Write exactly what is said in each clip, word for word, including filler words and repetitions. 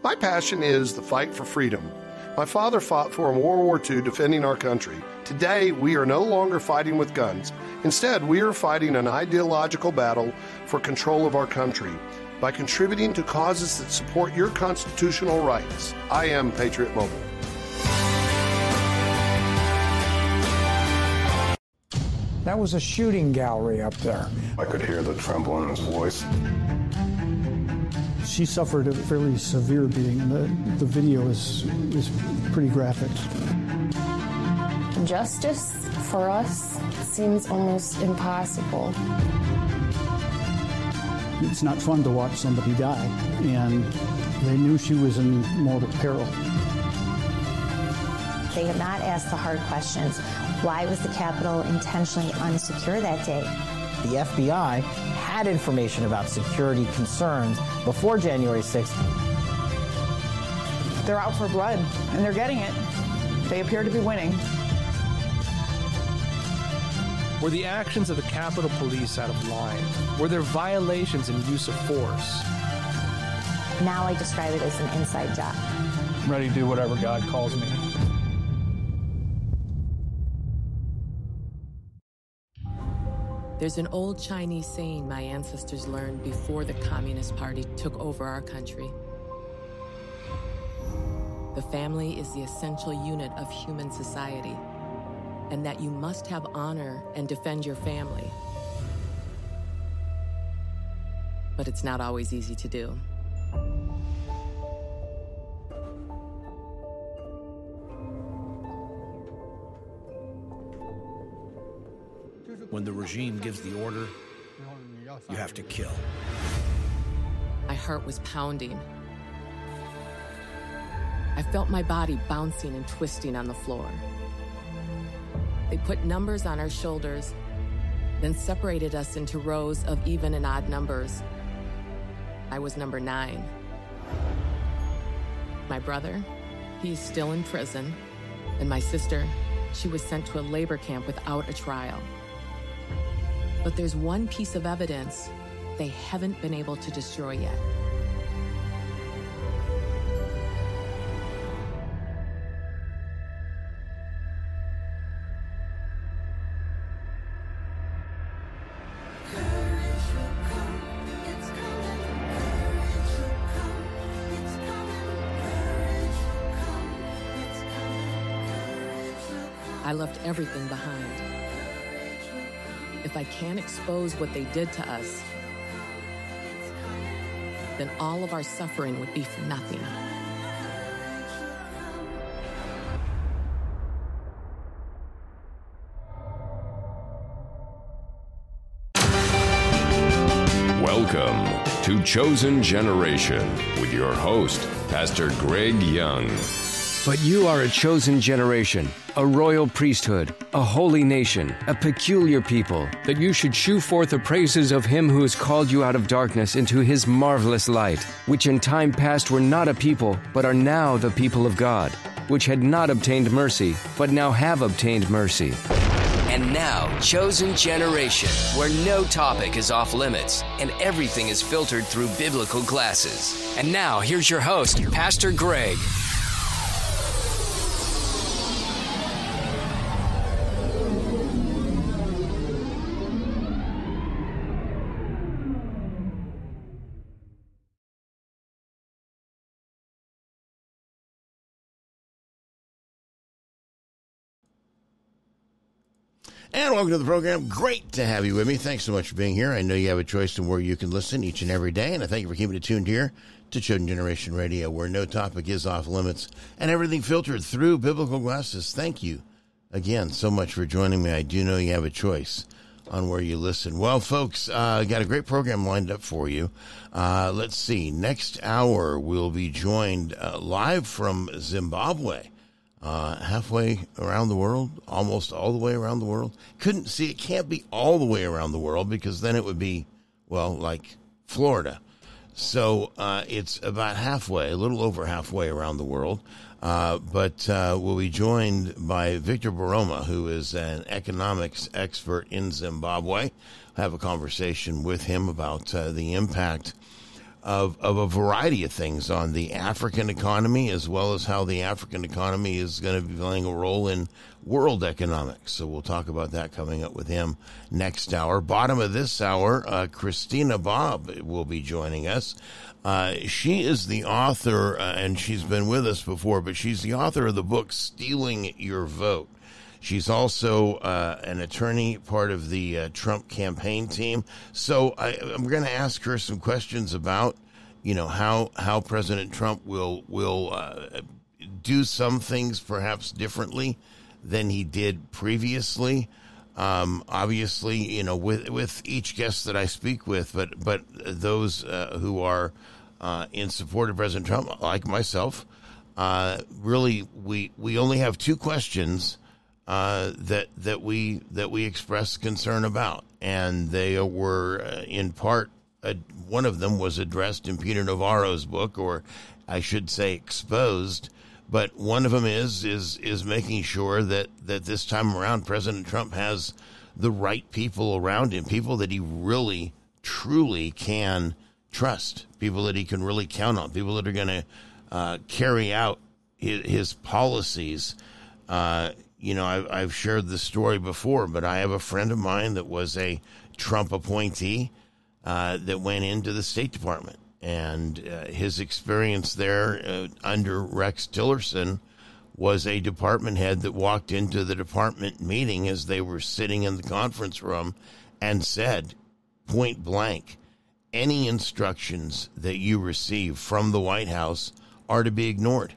My passion is the fight for freedom. My father fought for in World War Two defending our country. Today, we are no longer fighting with guns. Instead, we are fighting an ideological battle for control of our country by contributing to causes that support your constitutional rights. I am Patriot Mobile. That was a shooting gallery up there. I could hear the tremble in his voice. She suffered a fairly severe beating, and the, the video is, is pretty graphic. Justice for us seems almost impossible. It's not fun to watch somebody die, and they knew she was in mortal peril. They have not asked the hard questions. Why was the Capitol intentionally unsecure that day? The F B I had information about security concerns before January sixth. They're out for blood, and they're getting it. They appear to be winning. Were the actions of the Capitol Police out of line? Were there violations and use of force? Now I describe it as an inside job. I'm ready to do whatever God calls me. There's an old Chinese saying my ancestors learned before the Communist Party took over our country. The family is the essential unit of human society, and that you must have honor and defend your family. But it's not always easy to do. When the regime gives the order, you have to kill. My heart was pounding. I felt my body bouncing and twisting on the floor. They put numbers on our shoulders, then separated us into rows of even and odd numbers. I was number nine. My brother, he's still in prison, and my sister, she was sent to a labor camp without a trial. But there's one piece of evidence they haven't been able to destroy yet. I left everything behind. If I can't expose what they did to us, then all of our suffering would be for nothing. Welcome to Chosen Generation with your host, Pastor Greg Young. But you are a chosen generation, a royal priesthood, a holy nation, a peculiar people, that you should shew forth the praises of him who has called you out of darkness into his marvelous light, which in time past were not a people, but are now the people of God, which had not obtained mercy, but now have obtained mercy. And now, Chosen Generation, where no topic is off limits and everything is filtered through biblical glasses. And now, here's your host, Pastor Greg. And welcome to the program. Great to have you with me. Thanks so much for being here. I know you have a choice in where you can listen each and every day, and I thank you for keeping it tuned here to Chosen Generation Radio, where no topic is off limits and everything filtered through biblical glasses. Thank you again so much for joining me. I do know you have a choice on where you listen. Well, folks, I uh, got a great program lined up for you. Uh, let's see. Next hour, we'll be joined uh, live from Zimbabwe. Uh, halfway around the world, almost all the way around the world. Couldn't see, it can't be all the way around the world because then it would be, well, like Florida. So uh, it's about halfway, a little over halfway around the world. Uh, but uh, we'll be joined by Victor Baroma, who is an economics expert in Zimbabwe. We'll have a conversation with him about uh, the impact of, of a variety of things on the African economy, as well as how the African economy is going to be playing a role in world economics. So we'll talk about that coming up with him next hour. Bottom of this hour, uh, Christina Bobb will be joining us. Uh, she is the author, uh, and she's been with us before, but she's the author of the book Stealing Your Vote. She's also uh, an attorney, part of the uh, Trump campaign team. So I, I'm going to ask her some questions about, you know, how how President Trump will will uh, do some things perhaps differently than he did previously. Um, obviously, you know, with with each guest that I speak with, but but those uh, who are uh, in support of President Trump, like myself, uh, really we we only have two questions Uh, that that we that we expressed concern about, and they were uh, in part uh, one of them was addressed in Peter Navarro's book, or I should say exposed. But one of them is is is making sure that that this time around President Trump has the right people around him, people that he really truly can trust, people that he can really count on, people that are going to uh, carry out his, his policies. Uh, You know, I've, I've shared this story before, but I have a friend of mine that was a Trump appointee uh, that went into the State Department. And uh, his experience there uh, under Rex Tillerson was a department head that walked into the department meeting as they were sitting in the conference room and said, point blank, any instructions that you receive from the White House are to be ignored.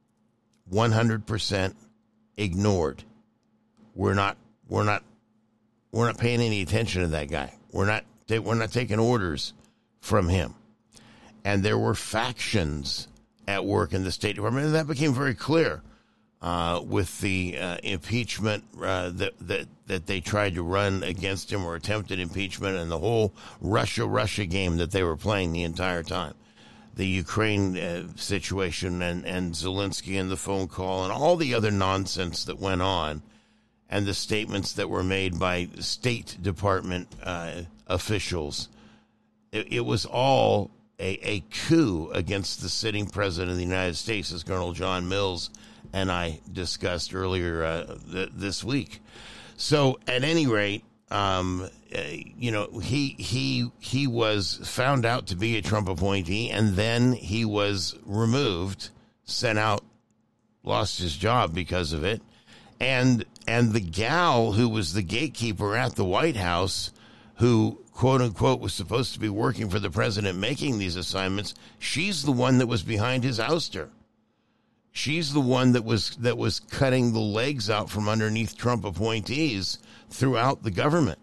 one hundred percent ignored. We're not, we're not, we're not paying any attention to that guy. We're not, we're not taking orders from him. And there were factions at work in the State Department, and that became very clear uh, with the uh, impeachment uh, that that that they tried to run against him, or attempted impeachment, and the whole Russia Russia game that they were playing the entire time. The Ukraine uh, situation and, and Zelensky and the phone call and all the other nonsense that went on, and the statements that were made by State Department uh, officials. It, it was all a, a coup against the sitting president of the United States, as Colonel John Mills and I discussed earlier uh, th- this week. So at any rate, Um, uh, you know, he he he was found out to be a Trump appointee, and then he was removed, sent out, lost his job because of it. And and the gal who was the gatekeeper at the White House, who, quote unquote, was supposed to be working for the president making these assignments, she's the one that was behind his ouster. She's the one that was that was cutting the legs out from underneath Trump appointees throughout the government.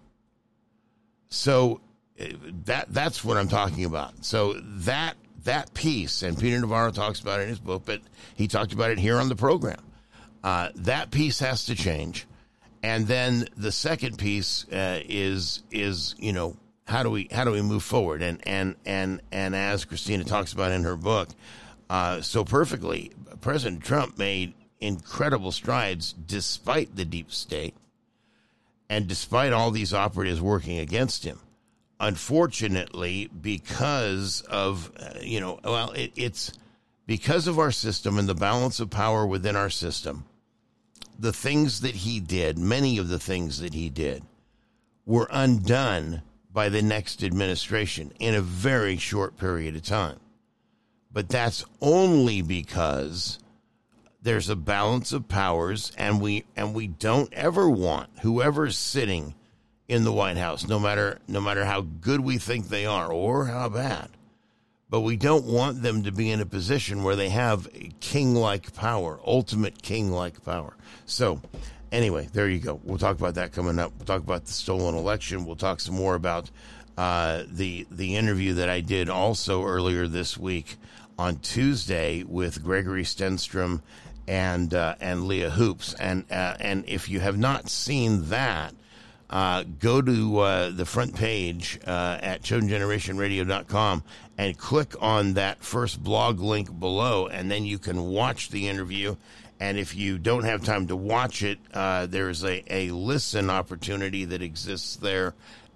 So that that's what I'm talking about. So that that piece, and Peter Navarro talks about it in his book, but he talked about it here on the program. Uh, that piece has to change. And then the second piece uh, is is you know how do we how do we move forward? And and and and as Christina talks about in her book uh, so perfectly, President Trump made incredible strides despite the deep state. And despite all these operatives working against him, unfortunately, because of, uh, you know, well, it, it's because of our system and the balance of power within our system, the things that he did, many of the things that he did, were undone by the next administration in a very short period of time. But that's only because there's a balance of powers, and we and we don't ever want whoever's sitting in the White House, no matter no matter how good we think they are or how bad, but we don't want them to be in a position where they have king-like power, ultimate king-like power. So anyway, there you go. We'll talk about that coming up. We'll talk about the stolen election. We'll talk some more about uh, the the interview that I did also earlier this week on Tuesday with Gregory Stenstrom and uh, and Leah Hoops. And uh, and if you have not seen that, uh, go to uh, the front page uh, at chosen generation radio dot com and click on that first blog link below, and then you can watch the interview. And if you don't have time to watch it, uh, there's a, a listen opportunity that exists there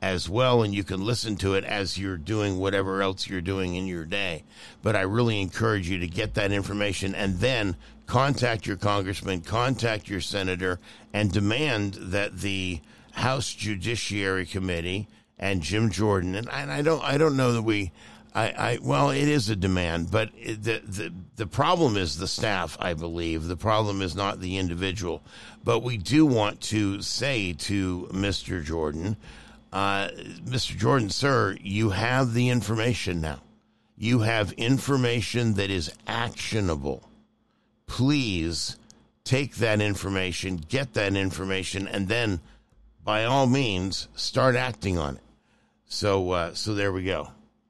as well, and you can listen to it as you're doing whatever else you're doing in your day. But I really encourage you to get that information and then contact your congressman, contact your senator, and demand that the House Judiciary Committee and Jim Jordan, and I, and I don't I don't know that we, I, I well, it is a demand, but it, the, the the problem is the staff, I believe. The problem is not the individual. But we do want to say to Mister Jordan, uh, Mister Jordan, sir, you have the information now. You have information that is actionable. Please take that information, get that information, and then, by all means, start acting on it. So, uh, so there we go.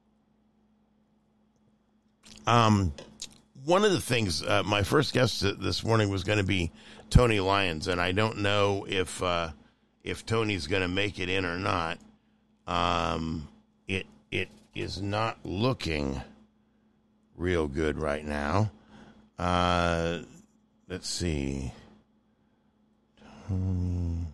Um, one of the things, uh, my first guest this morning was going to be Tony Lyons, and I don't know if uh, if Tony's going to make it in or not. Um, it it is not looking real good right now. Uh, let's see. Um,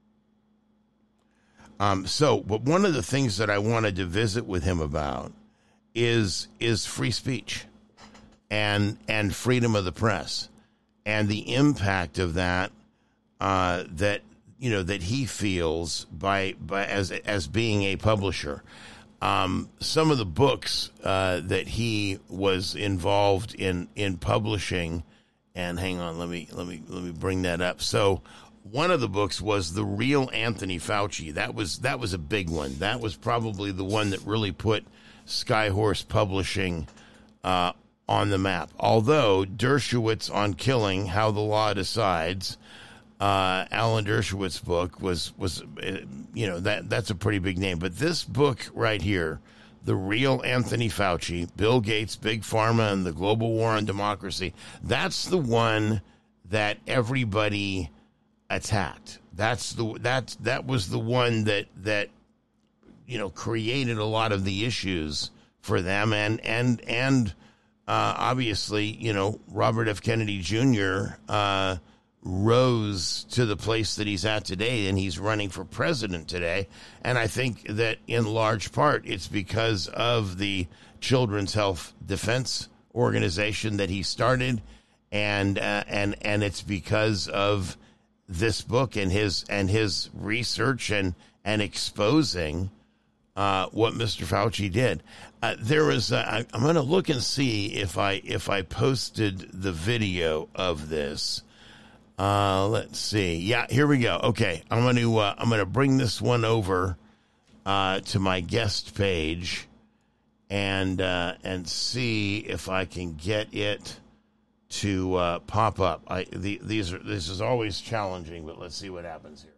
um, so, but one of the things that I wanted to visit with him about is is free speech and and freedom of the press and the impact of that uh, that you know that he feels by by as as being a publisher. Um, some of the books uh, that he was involved in in publishing, and hang on, let me let me let me bring that up. So one of the books was The Real Anthony Fauci. That was that was a big one. That was probably the one that really put Skyhorse Publishing uh, on the map. Although Dershowitz on Killing: How the Law Decides, uh, Alan Dershowitz's book was was uh, you know that that's a pretty big name. But this book right here, The Real Anthony Fauci: Bill Gates, Big Pharma, and the Global War on Democracy, that's the one that everybody attacked. That's the that that was the one that that you know created a lot of the issues for them, and and and uh, obviously you know Robert F. Kennedy Junior Uh, rose to the place that he's at today, and he's running for president today. And I think that in large part it's because of the Children's Health Defense Organization that he started, and uh, and and it's because of this book and his and his research and and exposing uh, what Mister Fauci did. Uh, there was uh, I, I'm going to look and see if I if I posted the video of this. Uh, let's see. Yeah, here we go. Okay, I'm going to uh, I'm going to bring this one over uh, to my guest page and uh, and see if I can get it to uh, pop up. I the, these are this is always challenging, but let's see what happens here.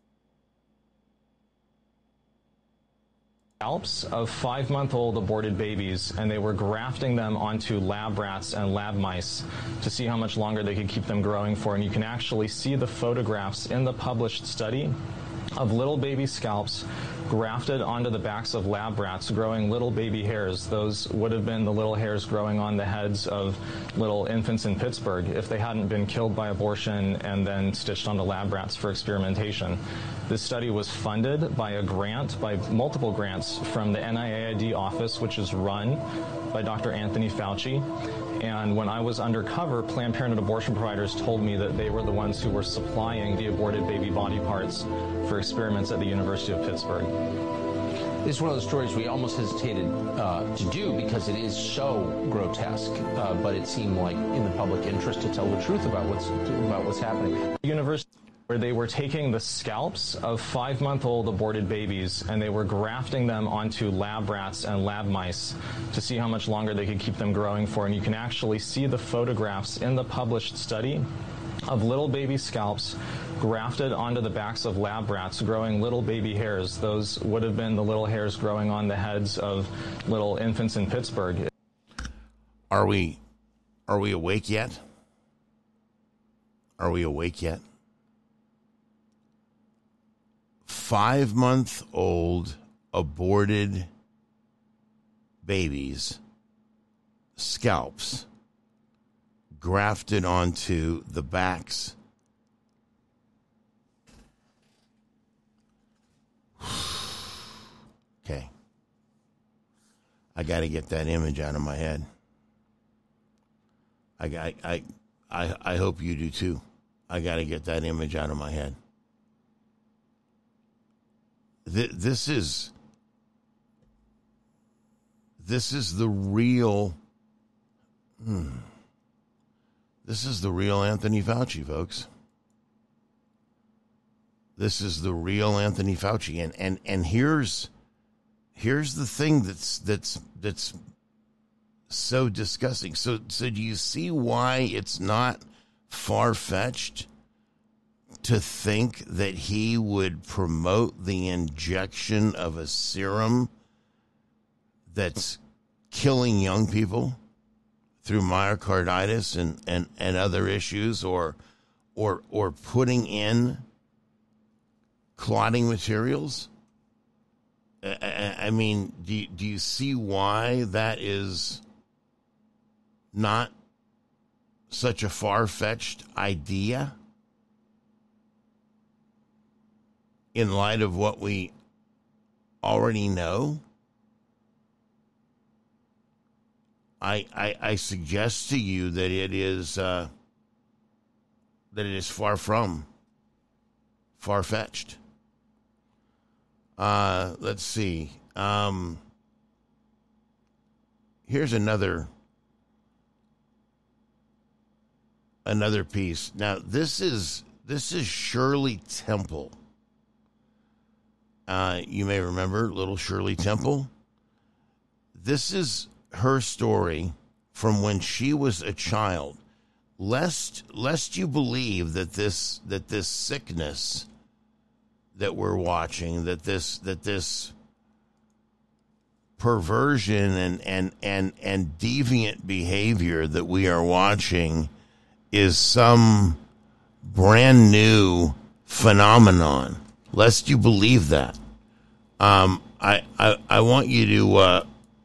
Scalps of five-month-old aborted babies, and they were grafting them onto lab rats and lab mice to see how much longer they could keep them growing for. And you can actually see the photographs in the published study of little baby scalps grafted onto the backs of lab rats, growing little baby hairs. Those would have been the little hairs growing on the heads of little infants in Pittsburgh if they hadn't been killed by abortion and then stitched onto lab rats for experimentation. This study was funded by a grant, by multiple grants from the N I A I D office, which is run by Doctor Anthony Fauci. And when I was undercover, Planned Parenthood abortion providers told me that they were the ones who were supplying the aborted baby body parts for experiments at the University of Pittsburgh. This is one of the stories we almost hesitated uh, to do because it is so grotesque, uh, but it seemed like in the public interest to tell the truth about what's about what's happening. University, where they were taking the scalps of five-month-old aborted babies and they were grafting them onto lab rats and lab mice to see how much longer they could keep them growing for. And you can actually see the photographs in the published study of little baby scalps grafted onto the backs of lab rats, growing little baby hairs. Those would have been the little hairs growing on the heads of little infants in Pittsburgh. Are we, are we awake yet? Are we awake yet? Five-month-old aborted babies' scalps grafted onto the backs I got to get that image out of my head. I, I, I, I, I hope you do too. I got to get that image out of my head. Th- this is, this is the real, hmm, this is the real Anthony Fauci, folks. This is the real Anthony Fauci, and and and here's here's the thing that's that's that's so disgusting. So so do you see why it's not far-fetched to think that he would promote the injection of a serum that's killing young people through myocarditis and, and, and other issues, or or or putting in clotting materials? I, I mean, do you, do you see why that is not such a far-fetched idea in light of what we already know? I, I, I suggest to you that it is uh, that it is far from far-fetched. Uh, let's see. Um, here's another another piece. Now, this is this is Shirley Temple. Uh, you may remember little Shirley Temple. This is her story from when she was a child. Lest lest you believe that this that this sickness that we're watching, that this that this perversion and and and and deviant behavior that we are watching is some brand new phenomenon. Lest you believe that. Um, I, I I want you to uh,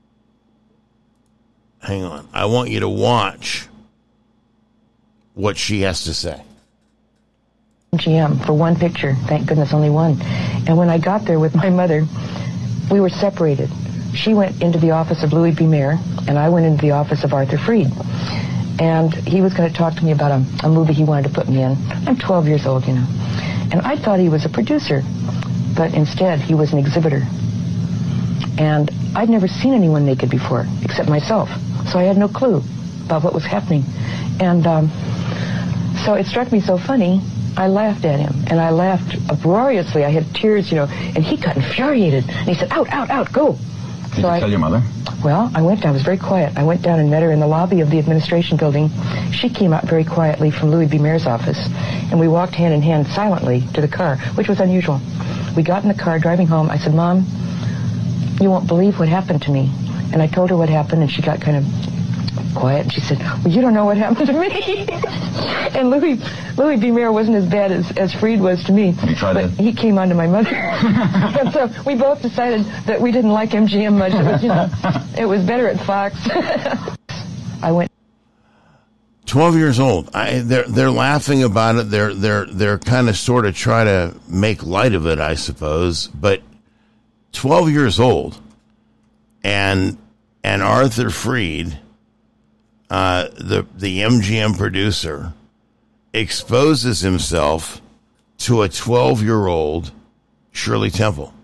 hang on. I want you to watch what she has to say. M G M for one picture. Thank goodness, only one. And when I got there with my mother, we were separated. She went into the office of Louis B. Mayer, and I went into the office of Arthur Freed. And he was going to talk to me about a, a movie he wanted to put me in. I'm twelve years old, you know. And I thought he was a producer, but instead he was an exhibitor. And I'd never seen anyone naked before, except myself. So I had no clue about what was happening. And um, so it struck me so funny, I laughed at him, and I laughed uproariously. I had tears, you know, and he got infuriated. And he said, out, out, out, go. Did so you I, tell your mother? Well, I went, I was very quiet. I went down and met her in the lobby of the administration building. She came out very quietly from Louis B. Mayer's office, and we walked hand in hand silently to the car, which was unusual. We got in the car driving home. I said, Mom, you won't believe what happened to me. And I told her what happened, and she got kind of quiet, and she said, well, you don't know what happened to me. And Louis Louis B. Mayer wasn't as bad as, as Freed was to me. You tried but it. He came on to my mother. And so we both decided that we didn't like M G M much. It was, you know, it was better at Fox. I went. Twelve years old. I, they're they're laughing about it. They're they're they're kind of sort of try to make light of it, I suppose. But twelve years old, and and Arthur Freed, uh, the the M G M producer, exposes himself to a twelve-year-old Shirley Temple.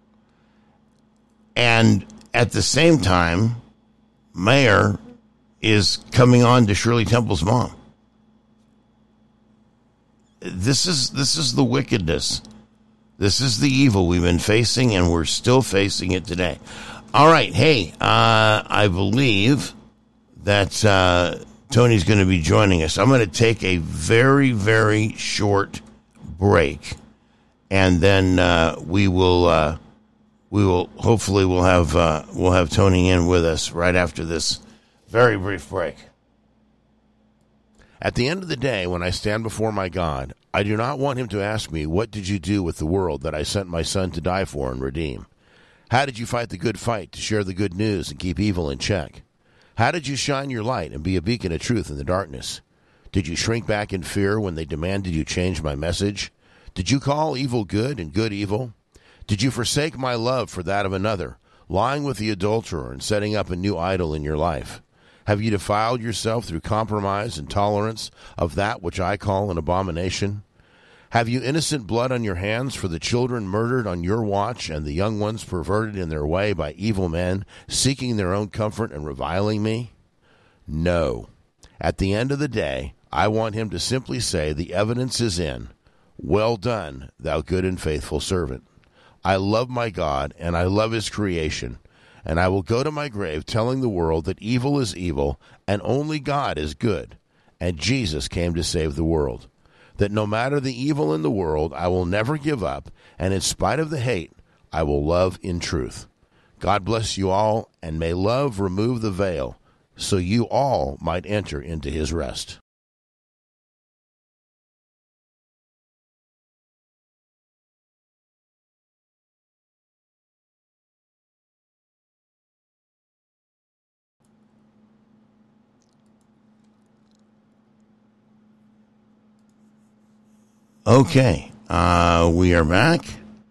And at the same time, Mayer is coming on to Shirley Temple's mom. This is this is the wickedness. This is the evil we've been facing, and we're still facing it today. All right, hey, uh, I believe that uh, Tony's going to be joining us. I'm going to take a very, very short break, and then uh, we will uh, we will hopefully we'll have uh, we'll have Tony in with us right after this very brief break. At the end of the day, when I stand before my God, I do not want him to ask me, what did you do with the world that I sent my son to die for and redeem? How did you fight the good fight to share the good news and keep evil in check? How did you shine your light and be a beacon of truth in the darkness? Did you shrink back in fear when they demanded you change my message? Did you call evil good and good evil? Did you forsake my love for that of another, lying with the adulterer and setting up a new idol in your life? Have you defiled yourself through compromise and tolerance of that which I call an abomination? Have you innocent blood on your hands for the children murdered on your watch and the young ones perverted in their way by evil men, seeking their own comfort and reviling me? No. At the end of the day, I want him to simply say, the evidence is in. Well done, thou good and faithful servant. I love my God, and I love his creation, and I will go to my grave telling the world that evil is evil, and only God is good, and Jesus came to save the world. That no matter the evil in the world, I will never give up, and in spite of the hate, I will love in truth. God bless you all, and may love remove the veil, so you all might enter into his rest. Okay, uh, we are back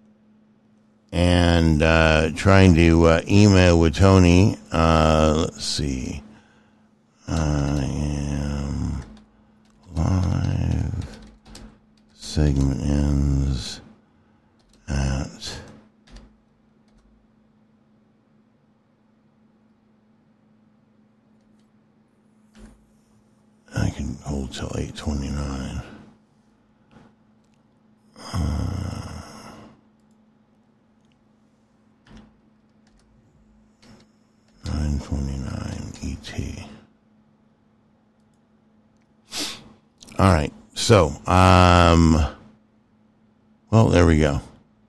and uh, trying to uh, email with Tony. Uh, let's see. I am live. Segment ends at I can hold till eight twenty-nine. Uh, nine twenty-nine E T. All right. So, um, well, there we go.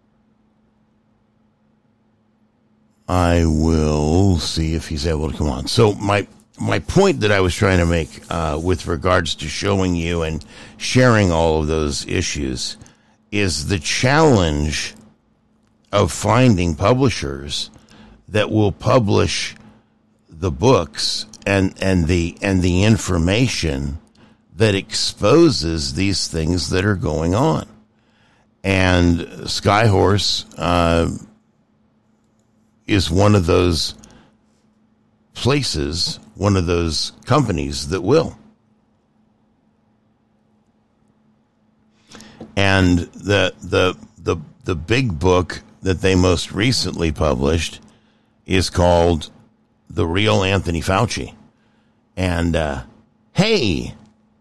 I will see if he's able to come on. So my my point that I was trying to make uh, with regards to showing you and sharing all of those issues is the challenge of finding publishers that will publish the books and, and the and the information that exposes these things that are going on. And Skyhorse uh, is one of those places, one of those companies that will. And the the the the big book that they most recently published is called The Real Anthony Fauci. And uh, hey,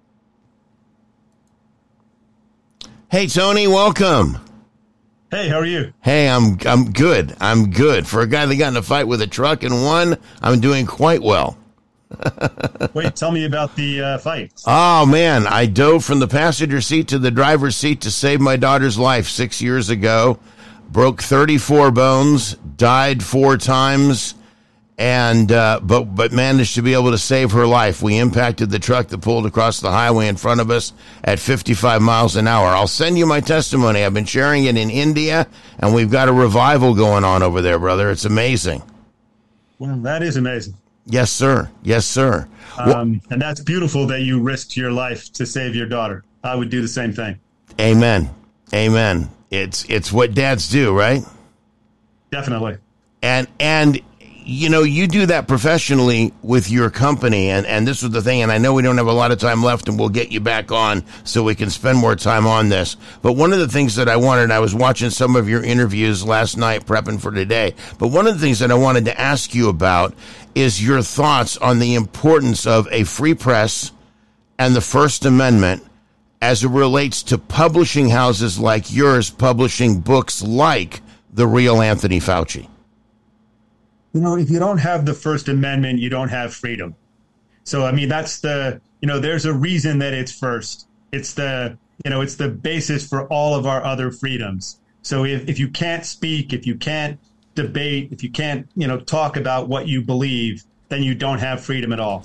hey Tony, welcome. Hey, how are you? Hey, I'm I'm good. I'm good. For a guy that got in a fight with a truck and won, I'm doing quite well. Wait, tell me about the uh, fight. Oh, man. I dove from the passenger seat to the driver's seat to save my daughter's life six years ago. Broke thirty-four bones, died four times, and uh, but but managed to be able to save her life. We impacted the truck that pulled across the highway in front of us at fifty-five miles an hour. I'll send you my testimony. I've been sharing it in India, and we've got a revival going on over there, brother. It's amazing. Well, that is amazing. Yes, sir. Yes, sir. Um, and that's beautiful that you risked your life to save your daughter. I would do the same thing. Amen. Amen. It's it's what dads do, right? Definitely. And and you know, you do that professionally with your company, and, and this was the thing, and I know we don't have a lot of time left, and we'll get you back on so we can spend more time on this. But one of the things that I wanted, I was watching some of your interviews last night prepping for today, but one of the things that I wanted to ask you about is your thoughts on the importance of a free press and the First Amendment as it relates to publishing houses like yours publishing books like The Real Anthony Fauci. You know, if you don't have the First Amendment, you don't have freedom. So, I mean, that's the, you know, there's a reason that it's first. It's the, you know, it's the basis for all of our other freedoms. So if, if you can't speak, if you can't debate, if you can't, you know, talk about what you believe, then you don't have freedom at all.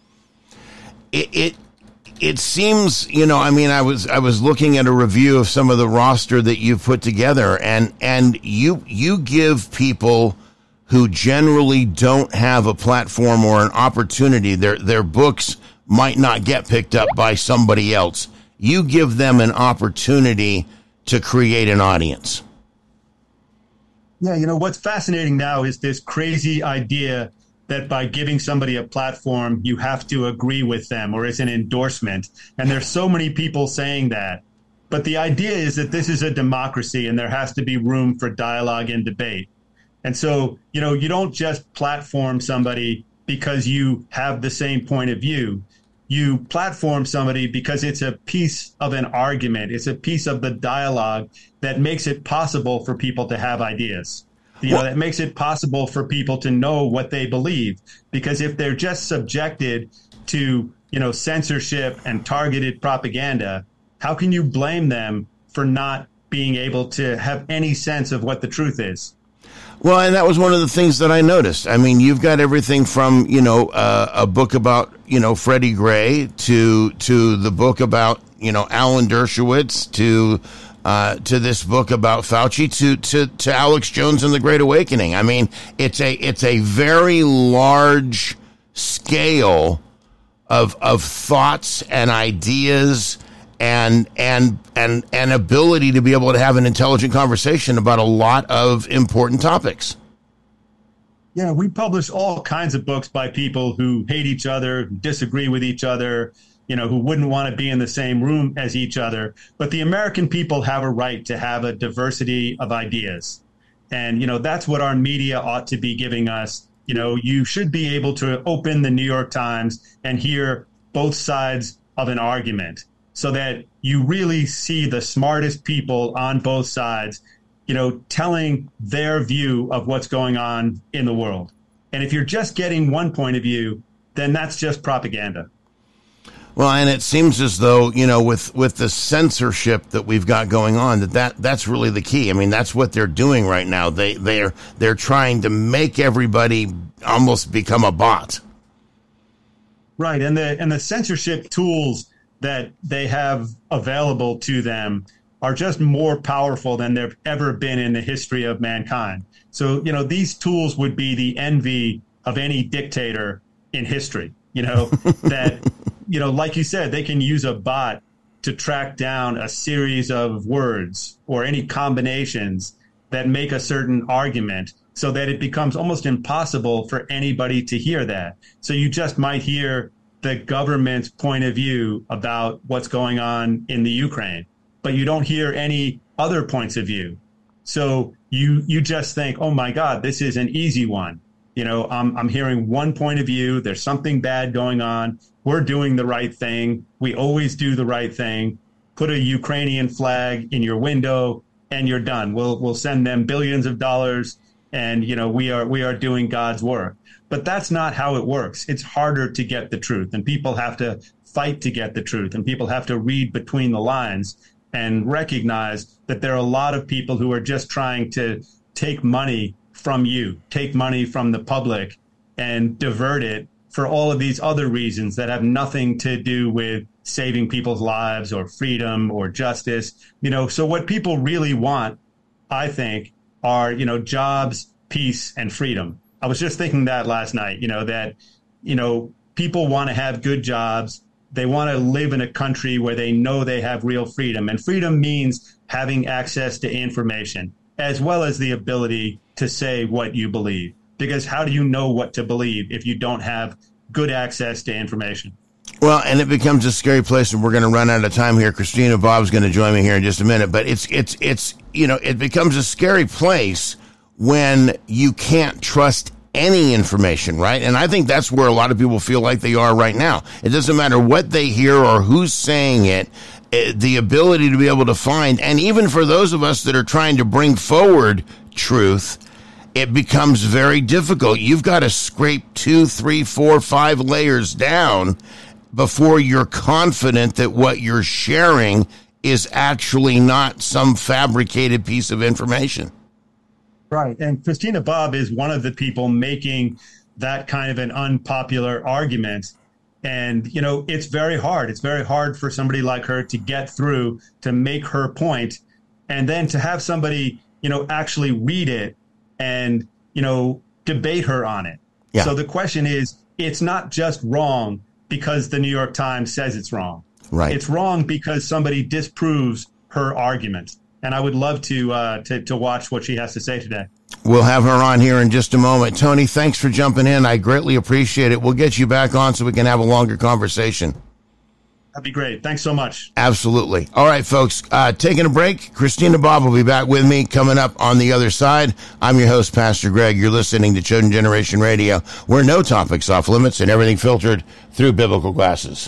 It, it, it seems, you know, I mean, I was, I was looking at a review of some of the roster that you've put together, and, and you, you give people who generally don't have a platform or an opportunity, their their books might not get picked up by somebody else. You give them an opportunity to create an audience. Yeah, you know, what's fascinating now is this crazy idea that by giving somebody a platform, you have to agree with them or it's an endorsement. And there's so many people saying that. But the idea is that this is a democracy and there has to be room for dialogue and debate. And so, you know, you don't just platform somebody because you have the same point of view. You platform somebody because it's a piece of an argument. It's a piece of the dialogue that makes it possible for people to have ideas. You know, that makes it possible for people to know what they believe. Because if they're just subjected to, you know, censorship and targeted propaganda, how can you blame them for not being able to have any sense of what the truth is? Well, and that was one of the things that I noticed. I mean, you've got everything from, you know, uh, a book about, you know, Freddie Gray to to the book about, you know, Alan Dershowitz to uh, to this book about Fauci to, to, to Alex Jones and the Great Awakening. I mean, it's a it's a very large scale of of thoughts and ideas and and and and ability to be able to have an intelligent conversation about a lot of important topics. Yeah, we publish all kinds of books by people who hate each other, who disagree with each other, you know, who wouldn't want to be in the same room as each other. But the American people have a right to have a diversity of ideas. And, you know, that's what our media ought to be giving us. You know, you should be able to open the New York Times and hear both sides of an argument, so that you really see the smartest people on both sides, you know, telling their view of what's going on in the world. And if you're just getting one point of view, then that's just propaganda. Well, and it seems as though, you know, with, with the censorship that we've got going on, that, that that's really the key. I mean, that's what they're doing right now. They they're they're trying to make everybody almost become a bot. Right, and the and the censorship tools that they have available to them are just more powerful than they've ever been in the history of mankind. So, you know, these tools would be the envy of any dictator in history, you know, that, you know, like you said, they can use a bot to track down a series of words or any combinations that make a certain argument so that it becomes almost impossible for anybody to hear that. So you just might hear the government's point of view about what's going on in the Ukraine, but you don't hear any other points of view. So you you just think, oh my God, this is an easy one. You know, I'm I'm hearing one point of view. There's something bad going on. We're doing the right thing. We always do the right thing. Put a Ukrainian flag in your window and you're done. We'll we'll send them billions of dollars and, you know, we are we are doing God's work. But that's not how it works. It's harder to get the truth, and people have to fight to get the truth, and people have to read between the lines and recognize that there are a lot of people who are just trying to take money from you, take money from the public and divert it for all of these other reasons that have nothing to do with saving people's lives or freedom or justice. You know, so what people really want, I think, are, you know, jobs, peace, and freedom. I was just thinking that last night, you know, that, you know, people want to have good jobs. They want to live in a country where they know they have real freedom. And freedom means having access to information, as well as the ability to say what you believe. Because how do you know what to believe if you don't have good access to information? Well, and it becomes a scary place, and we're going to run out of time here. Christina Bob's going to join me here in just a minute. But it's, it's, it's, you know, it becomes a scary place when you can't trust any information, right? And I think that's where a lot of people feel like they are right now. It doesn't matter what they hear or who's saying it, the ability to be able to find, and even for those of us that are trying to bring forward truth, it becomes very difficult. You've got to scrape two, three, four, five layers down before you're confident that what you're sharing is actually not some fabricated piece of information. Right. And Christina Bobb is one of the people making that kind of an unpopular argument. And, you know, it's very hard. It's very hard for somebody like her to get through, to make her point, and then to have somebody, you know, actually read it and, you know, debate her on it. Yeah. So the question is, it's not just wrong because the New York Times says it's wrong. Right. It's wrong because somebody disproves her argument. and I would love to, uh, to to watch what she has to say today. We'll have her on here in just a moment. Tony, thanks for jumping in. I greatly appreciate it. We'll get you back on so we can have a longer conversation. That'd be great. Thanks so much. Absolutely. All right, folks, uh, taking a break. Christina Bobb will be back with me coming up on the other side. I'm your host, Pastor Greg. You're listening to Chosen Generation Radio, where no topic's off limits and everything filtered through biblical glasses.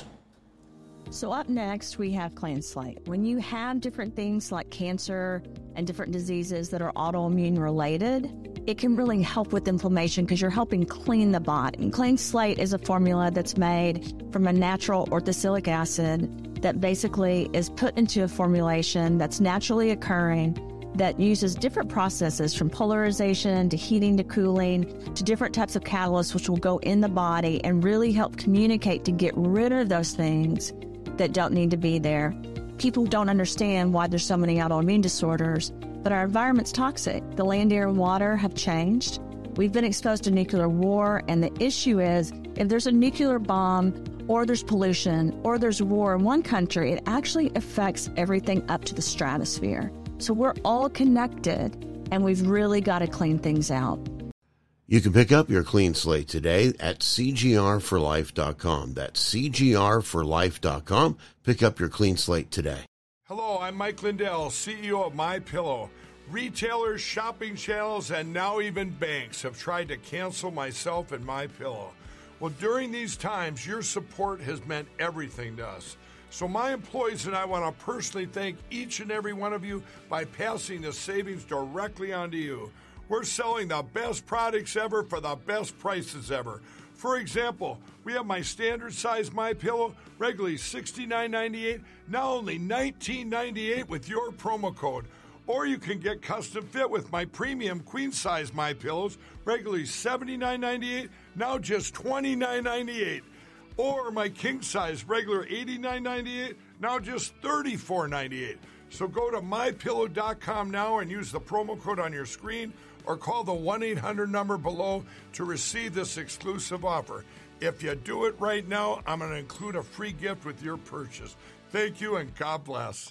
So up next, we have Clean Slate. When you have different things like cancer and different diseases that are autoimmune related, it can really help with inflammation because you're helping clean the body. And Clean Slate is a formula that's made from a natural orthosilic acid that basically is put into a formulation that's naturally occurring that uses different processes from polarization to heating to cooling to different types of catalysts which will go in the body and really help communicate to get rid of those things that don't need to be there. People don't understand why there's so many autoimmune disorders, but our environment's toxic. The land, air, and water have changed. We've been exposed to nuclear war, and the issue is if there's a nuclear bomb or there's pollution or there's war in one country, it actually affects everything up to the stratosphere. So we're all connected, and we've really got to clean things out. You can pick up your Clean Slate today at C G R for life dot com. That's C G R for life dot com. Pick up your Clean Slate today. Hello, I'm Mike Lindell, C E O of MyPillow. Retailers, shopping channels, and now even banks have tried to cancel myself and MyPillow. Well, during these times, your support has meant everything to us. So my employees and I want to personally thank each and every one of you by passing the savings directly on to you. We're selling the best products ever for the best prices ever. For example, we have my standard size MyPillow, regularly sixty-nine ninety-eight, now only nineteen ninety-eight with your promo code. Or you can get custom fit with my premium queen size MyPillows, regularly seventy-nine ninety-eight, now just twenty-nine ninety-eight. Or my king size, regular eighty-nine ninety-eight, now just thirty-four ninety-eight. So go to my pillow dot com now and use the promo code on your screen, or call the one eight hundred number below to receive this exclusive offer. If you do it right now, I'm going to include a free gift with your purchase. Thank you, and God bless.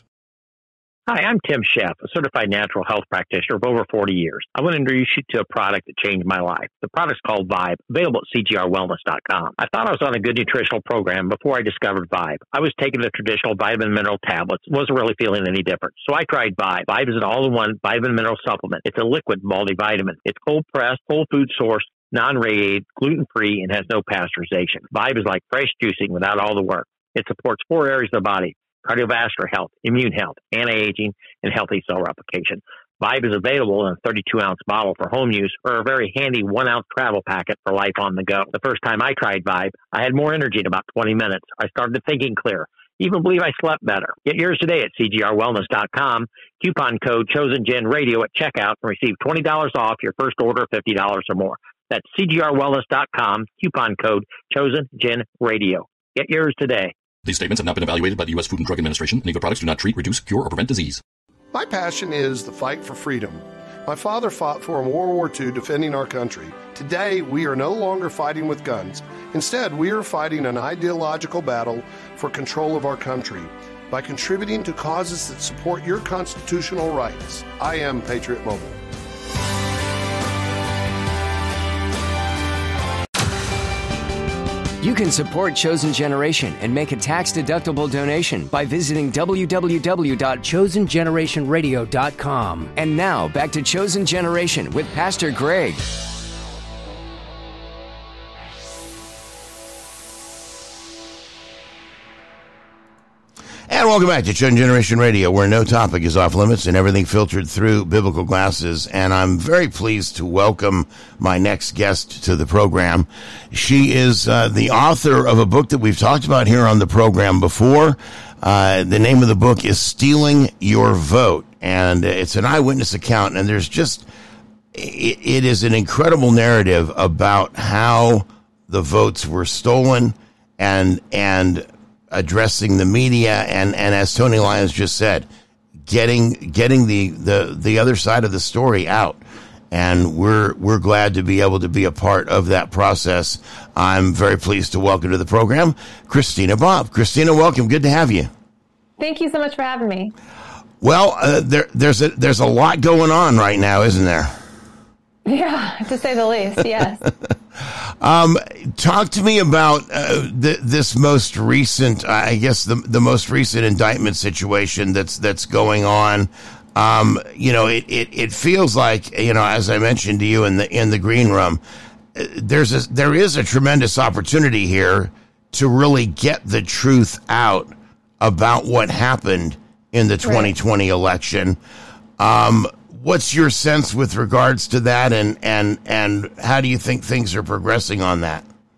Hi, I'm Tim Sheff, a certified natural health practitioner of over forty years. I want to introduce you to a product that changed my life. The product's called Vibe, available at C G R wellness dot com. I thought I was on a good nutritional program before I discovered Vibe. I was taking the traditional vitamin and mineral tablets, wasn't really feeling any different. So I tried Vibe. Vibe is an all-in-one vitamin and mineral supplement. It's a liquid multivitamin. It's cold-pressed, whole food source, non-radiated, gluten-free, and has no pasteurization. Vibe is like fresh juicing without all the work. It supports four areas of the body: cardiovascular health, immune health, anti-aging, and healthy cell replication. Vibe is available in a thirty-two ounce bottle for home use or a very handy one ounce travel packet for life on the go. The first time I tried Vibe, I had more energy in about twenty minutes. I started thinking clear. Even believe I slept better. Get yours today at C G R wellness dot com. Coupon code ChosenGenRadio at checkout and receive twenty dollars off your first order of fifty dollars or more. That's C G R wellness dot com. Coupon code ChosenGenRadio. Get yours today. These statements have not been evaluated by the U S Food and Drug Administration, and either products do not treat, reduce, cure, or prevent disease. My passion is the fight for freedom. My father fought for in World War Two defending our country. Today, we are no longer fighting with guns. Instead, we are fighting an ideological battle for control of our country by contributing to causes that support your constitutional rights. I am Patriot Mobile. You can support Chosen Generation and make a tax-deductible donation by visiting w w w dot chosen generation radio dot com. And now, back to Chosen Generation with Pastor Greg. And welcome back to Chosen Generation Radio, where no topic is off limits and everything filtered through biblical glasses. And I'm very pleased to welcome my next guest to the program. She is uh, the author of a book that we've talked about here on the program before. Uh, the name of the book is Stealing Your Vote, and it's an eyewitness account. And there's just, it, it is an incredible narrative about how the votes were stolen and, and, addressing the media and, and as Tony Lyons just said, getting getting the, the, the other side of the story out. And we're we're glad to be able to be a part of that process. I'm very pleased to welcome to the program Christina Bobb. Christina, welcome. Good to have you. Thank you so much for having me. Well, uh, there, there's a there's a lot going on right now, isn't there? Yeah, to say the least. Yes. um, talk to me about uh, th- this most recent, I guess, the the most recent indictment situation that's that's going on. Um, you know, it, it, it feels like, you know, as I mentioned to you in the in the green room, there's a, there is a tremendous opportunity here to really get the truth out about what happened in the twenty twenty right. election. Um, what's your sense with regards to that, and, and, and how do you think things are progressing on that?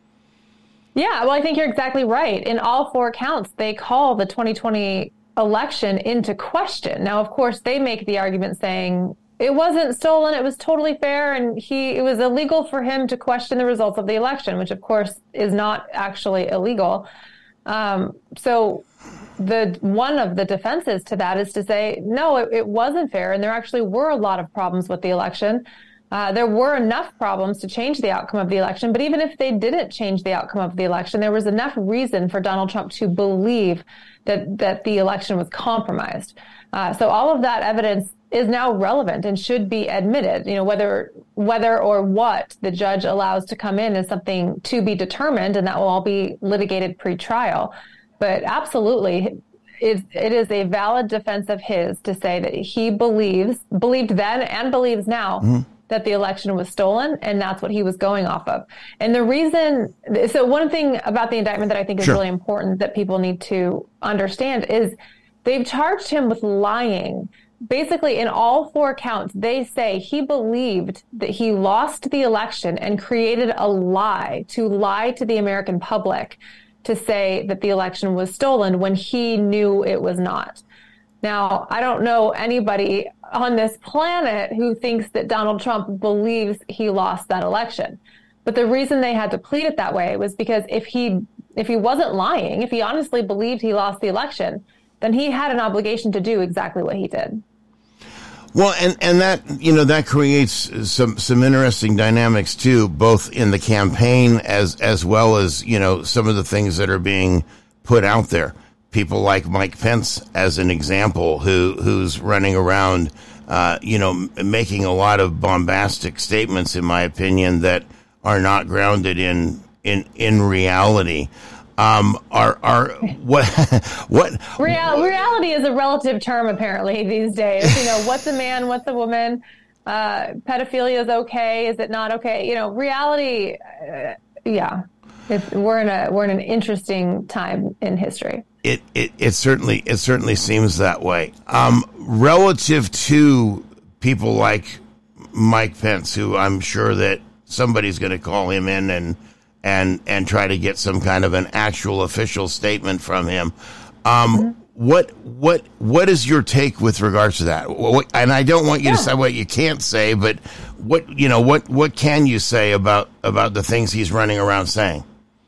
Yeah, well, I think you're exactly right. In all four counts, they call the twenty twenty election into question. Now, of course, they make the argument saying it wasn't stolen, it was totally fair, and he it was illegal for him to question the results of the election, which, of course, is not actually illegal. Um, so the one of the defenses to that is to say, no, it, it wasn't fair, and there actually were a lot of problems with the election. Uh, there were enough problems to change the outcome of the election, but even if they didn't change the outcome of the election, there was enough reason for Donald Trump to believe that that the election was compromised. Uh, so all of that evidence is now relevant and should be admitted. You know, whether whether or what the judge allows to come in is something to be determined, and that will all be litigated pre-trial. But absolutely, it, it is a valid defense of his to say that he believes, believed then and believes now, mm-hmm. that the election was stolen, and that's what he was going off of. And the reason, so one thing about the indictment that I think is sure. really important that people need to understand is they've charged him with lying. Basically, in all four counts, they say he believed that he lost the election and created a lie to lie to the American public to say that the election was stolen when he knew it was not. Now, I don't know anybody on this planet who thinks that Donald Trump believes he lost that election. But the reason they had to plead it that way was because if he if he wasn't lying, if he honestly believed he lost the election, then he had an obligation to do exactly what he did. Well, and, and that, you know, that creates some, some interesting dynamics too, both in the campaign as, as well as, you know, some of the things that are being put out there. People like Mike Pence, as an example, who, who's running around, uh, you know, making a lot of bombastic statements, in my opinion, that are not grounded in, in, in reality. Um, are, are, what, what? Real, reality is a relative term, apparently, these days. You know, what's a man, what's a woman? Uh, pedophilia is okay, is it not okay? You know, reality, uh, yeah. It's, we're in a, we're in an interesting time in history. It, it, it certainly, it certainly seems that way. Um, relative to people like Mike Pence, who I'm sure that somebody's going to call him in and, and and try to get some kind of an actual official statement from him. Um, mm-hmm. What what what is your take with regards to that? What, and I don't want you yeah. to say what you can't say, but what you know what what can you say about about the things he's running around saying?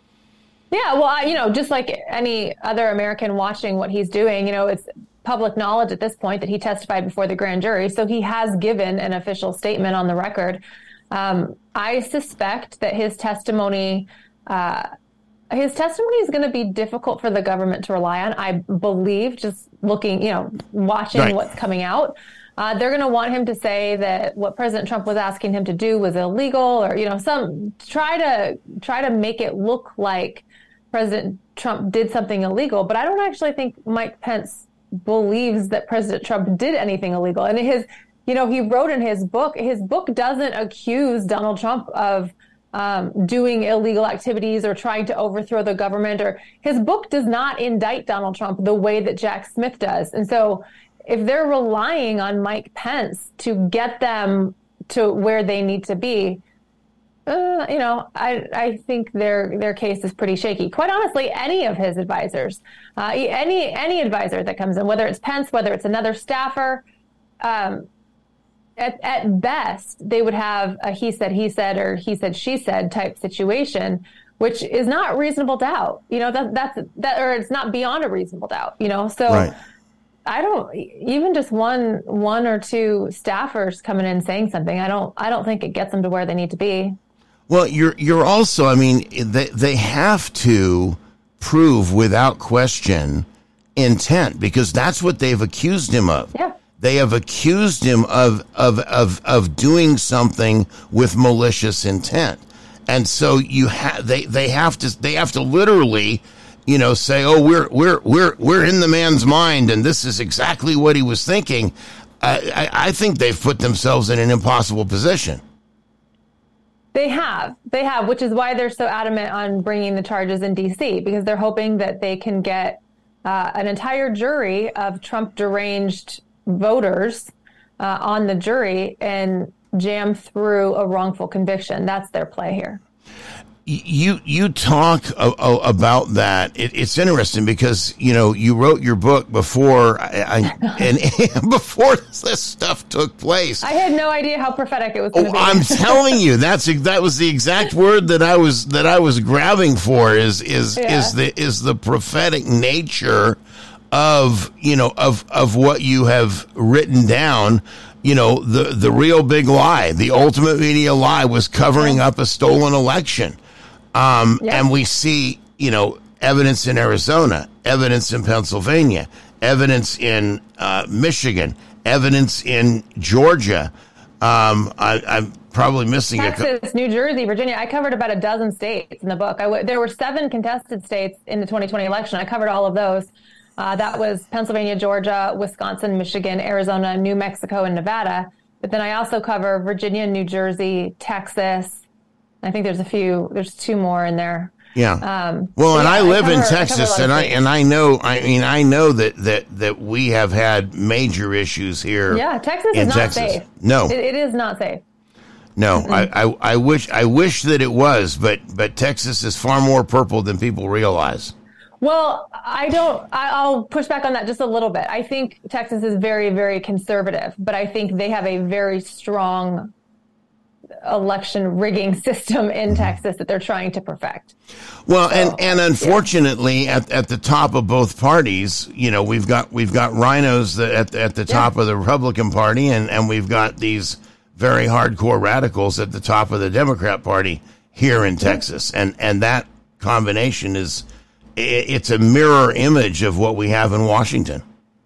Yeah, well, I, you know, just like any other American watching what he's doing, you know, it's public knowledge at this point that he testified before the grand jury, so he has given an official statement on the record. Um, I suspect that his testimony, uh, his testimony is going to be difficult for the government to rely on. I believe, just looking, you know, watching right. what's coming out, uh, they're going to want him to say that what President Trump was asking him to do was illegal, or you know, some try to try to make it look like President Trump did something illegal. But I don't actually think Mike Pence believes that President Trump did anything illegal, and his. You know, he wrote in his book, his book doesn't accuse Donald Trump of um, doing illegal activities or trying to overthrow the government, or his book does not indict Donald Trump the way that Jack Smith does. And so if they're relying on Mike Pence to get them to where they need to be, uh, you know, I, I think their their case is pretty shaky. Quite honestly, any of his advisors, uh, any any advisor that comes in, whether it's Pence, whether it's another staffer, um, At, at best, they would have a he said, he said, or he said, she said type situation, which is not reasonable doubt. You know, that that's that, or it's not beyond a reasonable doubt. You know, so right. I don't even just one one or two staffers coming in saying something. I don't I don't think it gets them to where they need to be. Well, you're you're also, I mean, they they have to prove without question intent, because that's what they've accused him of. Yeah. They have accused him of, of, of, of doing something with malicious intent. And so you ha- they, they have to, they have to literally, you know, say, oh, we're, we're, we're, we're in the man's mind, and this is exactly what he was thinking. I, I, I think they've put themselves in an impossible position. They have. They have, which is why they're so adamant on bringing the charges in D C, because they're hoping that they can get uh, an entire jury of Trump deranged voters uh, on the jury and jam through a wrongful conviction. That's their play here. You you talk a, a, about that. It, it's interesting because, you know, you wrote your book before I, I and before this stuff took place. I had no idea how prophetic it was going to oh, be. I'm telling you, that's that was the exact word that I was that I was grabbing for is is Yeah. is the is the prophetic nature of, you know, of of what you have written down. You know, the the real big lie, the ultimate media lie, was covering up a stolen election. Um, Yeah. And we see, you know, evidence in Arizona, evidence in Pennsylvania, evidence in uh, Michigan, evidence in Georgia. Um, I, I'm probably missing a. Texas, New Jersey, Virginia. I covered about a dozen states in the book. I w- there were seven contested states in the twenty twenty election. I covered all of those. Uh, that was Pennsylvania, Georgia, Wisconsin, Michigan, Arizona, New Mexico, and Nevada. But then I also cover Virginia, New Jersey, Texas. I think there's a few, there's two more in there. Yeah. Um, well, so and yeah, I live cover, in I cover a Texas, lot of and I states. and I know. I mean, I know that that that we have had major issues here. Yeah, Texas in is not Texas. safe. No, it, it is not safe. no. I, I I wish I wish that it was, but but Texas is far more purple than people realize. Well, I don't, I- I'll push back on that just a little bit. I think Texas is very, very conservative, but I think they have a very strong election rigging system in Texas that they're trying to perfect. Well, and, and unfortunately, yeah. at at the top of both parties, you know, we've got we've got rhinos that at at the top yeah. of the Republican Party, and, and we've got these very hardcore radicals at the top of the Democrat Party here in Texas, yeah. and and that combination is it's a mirror image of what we have in Washington.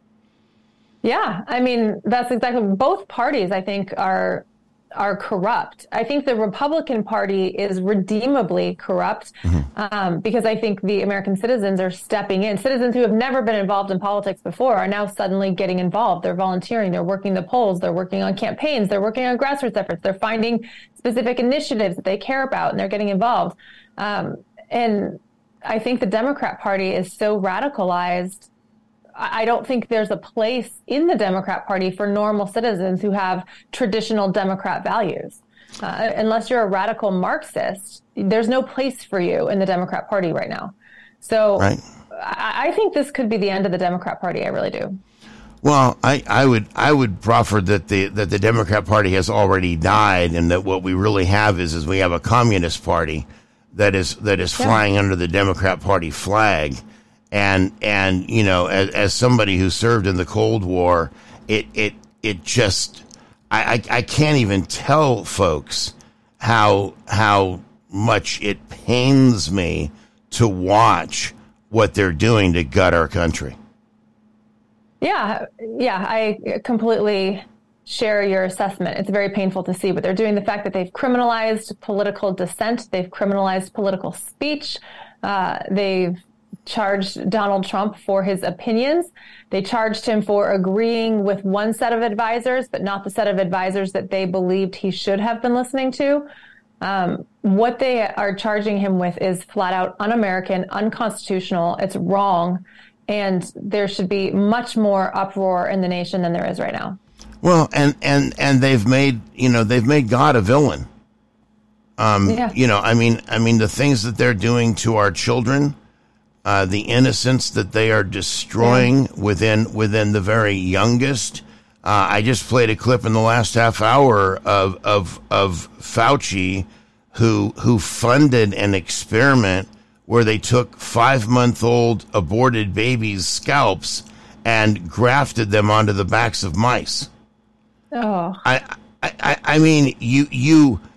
Yeah, I mean, that's exactly, both parties, I think, are are corrupt. I think the Republican Party is redeemably corrupt mm-hmm. um, because I think the American citizens are stepping in. Citizens who have never been involved in politics before are now suddenly getting involved. They're volunteering. They're working the polls. They're working on campaigns. They're working on grassroots efforts. They're finding specific initiatives that they care about, and they're getting involved. Um, and I think the Democrat Party is so radicalized. I don't think there's a place in the Democrat Party for normal citizens who have traditional Democrat values. Uh, unless you're a radical Marxist, there's no place for you in the Democrat Party right now. So right. I, I think this could be the end of the Democrat Party. I really do. Well, I, I would I would proffer that the that the Democrat Party has already died, and that what we really have is is we have a Communist Party that is that is yeah. flying under the Democrat Party flag. And, and, you know, as, as somebody who served in the Cold War, it, it, it just, I, I, I can't even tell folks how, how much it pains me to watch what they're doing to gut our country. Yeah. Yeah. I completely share your assessment. It's very painful to see what they're doing. The fact that they've criminalized political dissent, they've criminalized political speech, uh, they've charged Donald Trump for his opinions. They charged him for agreeing with one set of advisors, but not the set of advisors that they believed he should have been listening to. Um, what they are charging him with is flat out un-American, unconstitutional. It's wrong. And there should be much more uproar in the nation than there is right now. Well, and, and, and they've made, you know, they've made God a villain. Um, yeah. You know, I mean, I mean, the things that they're doing to our children, Uh, the innocence that they are destroying yeah. within within the very youngest. Uh, I just played a clip in the last half hour of of of Fauci, who who funded an experiment where they took five month old aborted babies' scalps and grafted them onto the backs of mice. Oh, I I, I mean you you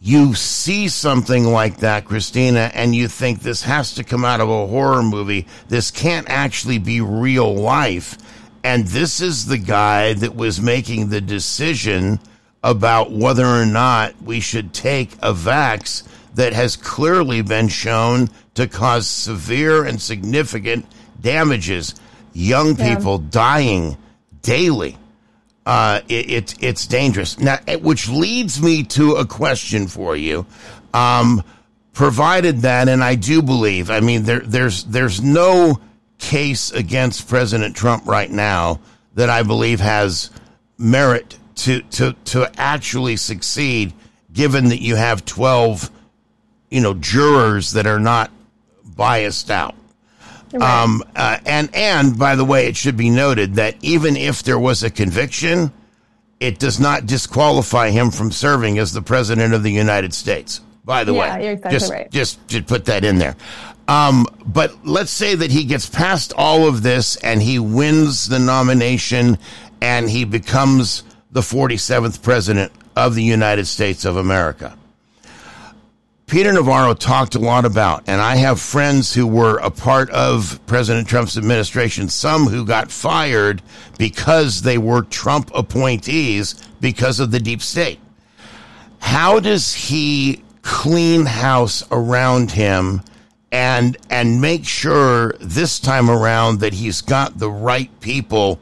you see something like that, Christina, and you think this has to come out of a horror movie. This can't actually be real life. And this is the guy that was making the decision about whether or not we should take a vax that has clearly been shown to cause severe and significant damages. Young people yeah. dying daily. Uh, it, it, it's dangerous. Now, which leads me to a question for you. Um, provided that, and I do believe, I mean, there, there's there's no case against President Trump right now that I believe has merit to to to actually succeed, given that you have twelve, you know, jurors that are not biased out. Right. Um, uh, and, and by the way, it should be noted that even if there was a conviction, it does not disqualify him from serving as the president of the United States. By the yeah, way, you're exactly just, right. just to put that in there. Um, but let's say that he gets past all of this and he wins the nomination and he becomes the forty-seventh president of the United States of America. Peter Navarro talked a lot about, and I have friends who were a part of President Trump's administration, some who got fired because they were Trump appointees because of the deep state. How does he clean house around him and and make sure this time around that he's got the right people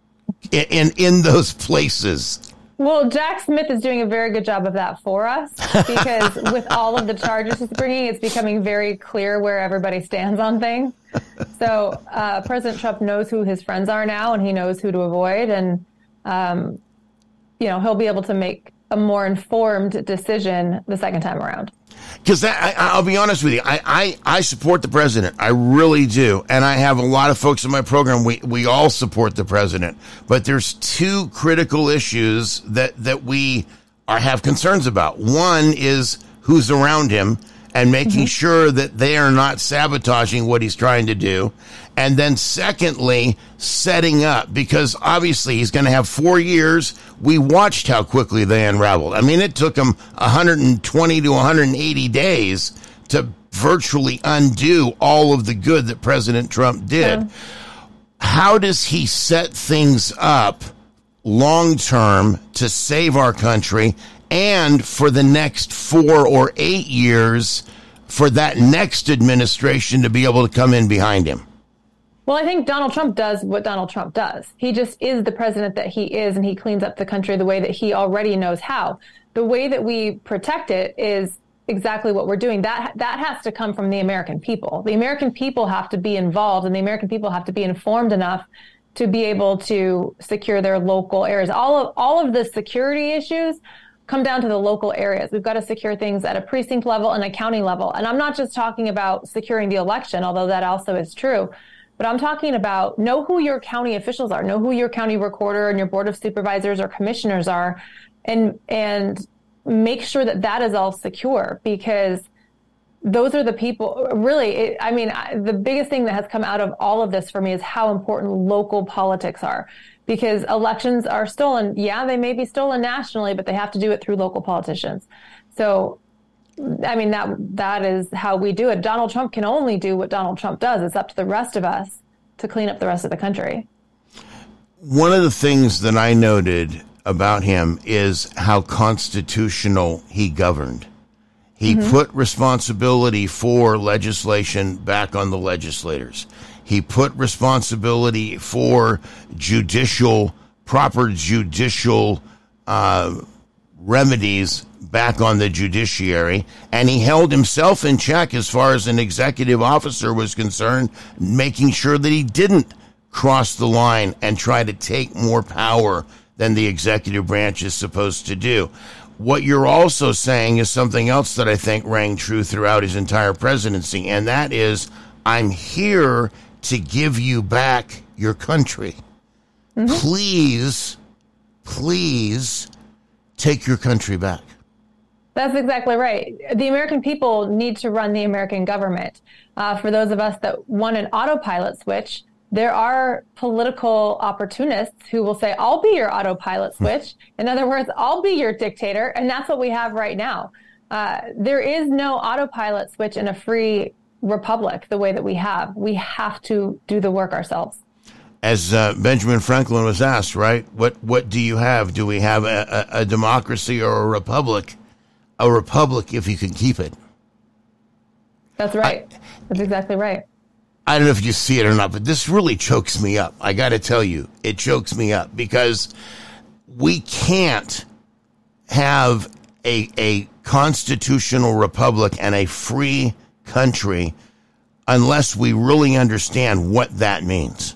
in in, in those places? Well, Jack Smith is doing a very good job of that for us, because with all of the charges he's bringing, it's becoming very clear where everybody stands on things. So uh, President Trump knows who his friends are now, and he knows who to avoid. And, um, you know, he'll be able to make a more informed decision the second time around. Because I'll be honest with you, I, I, I support the president. I really do. And I have a lot of folks in my program. We, we all support the president. But there's two critical issues that, that we are, have concerns about. One is who's around him and making mm-hmm. sure that they are not sabotaging what he's trying to do. And then secondly, setting up, because obviously he's going to have four years. We watched how quickly they unraveled. I mean, it took him one hundred twenty to one hundred eighty days to virtually undo all of the good that President Trump did. Yeah. How does he set things up long term to save our country and for the next four or eight years for that next administration to be able to come in behind him? Well, I think Donald Trump does what Donald Trump does. He just is the president that he is, and he cleans up the country the way that he already knows how. The way that we protect it is exactly what we're doing. That that has to come from the American people. The American people have to be involved, and the American people have to be informed enough to be able to secure their local areas. All of all of the security issues come down to the local areas. We've got to secure things at a precinct level and a county level. And I'm not just talking about securing the election, although that also is true. But I'm talking about know who your county officials are, know who your county recorder and your board of supervisors or commissioners are, and and make sure that that is all secure, because those are the people. Really, it, I mean, I, the biggest thing that has come out of all of this for me is how important local politics are, because elections are stolen. Yeah, they may be stolen nationally, but they have to do it through local politicians. So I mean, that that is how we do it. Donald Trump can only do what Donald Trump does. It's up to the rest of us to clean up the rest of the country. One of the things that I noted about him is how constitutional he governed. He mm-hmm. put responsibility for legislation back on the legislators. He put responsibility for judicial, proper judicial uh, remedies back on the judiciary, and he held himself in check as far as an executive officer was concerned, making sure that he didn't cross the line and try to take more power than the executive branch is supposed to do. What you're also saying is something else that I think rang true throughout his entire presidency, and that is, I'm here to give you back your country. Mm-hmm. Please, please take your country back. That's exactly right. The American people need to run the American government. Uh, for those of us that want an autopilot switch, there are political opportunists who will say, I'll be your autopilot switch. In other words, I'll be your dictator. And that's what we have right now. Uh, there is no autopilot switch in a free republic the way that we have. We have to do the work ourselves. As uh, Benjamin Franklin was asked, right? What what do you have? Do we have a, a, a democracy or a republic? A republic if you can keep it. That's right. I, That's exactly right. I don't know if you see it or not, but this really chokes me up. I got to tell you, it chokes me up because we can't have a a constitutional republic and a free country unless we really understand what that means.